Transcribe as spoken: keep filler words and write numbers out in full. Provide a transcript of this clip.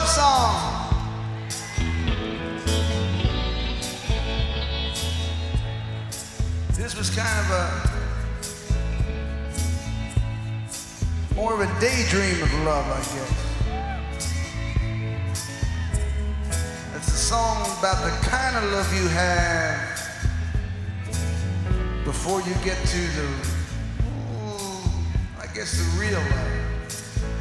song. This was kind of a more of a daydream of love, I guess. It's a song about the kind of love you have before you get to the, ooh, I guess the real love.